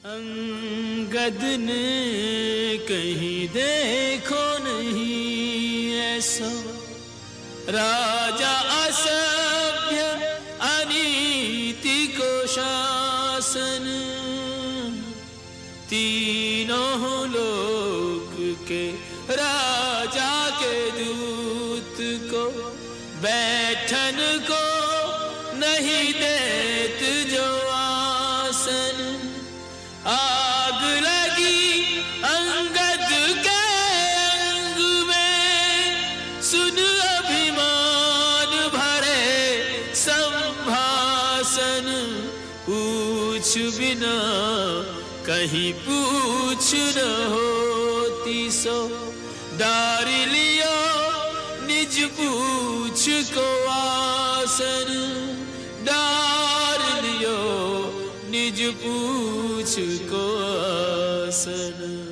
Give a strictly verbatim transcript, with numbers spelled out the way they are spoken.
अंगद ने कहीं देखो नहीं ऐसा राजा असभ्य अनीति को शासन। तीनों लोक के राजा के दूत को बैठन को नहीं देत जो आसन। आग लगी अंगद के अंग में सुन अभिमान भरे संभाषण। पूछ बिना कहीं पूछ न होती सो डार लियो निज पूछ को आसन। डार लियो निज पूछ को आसन।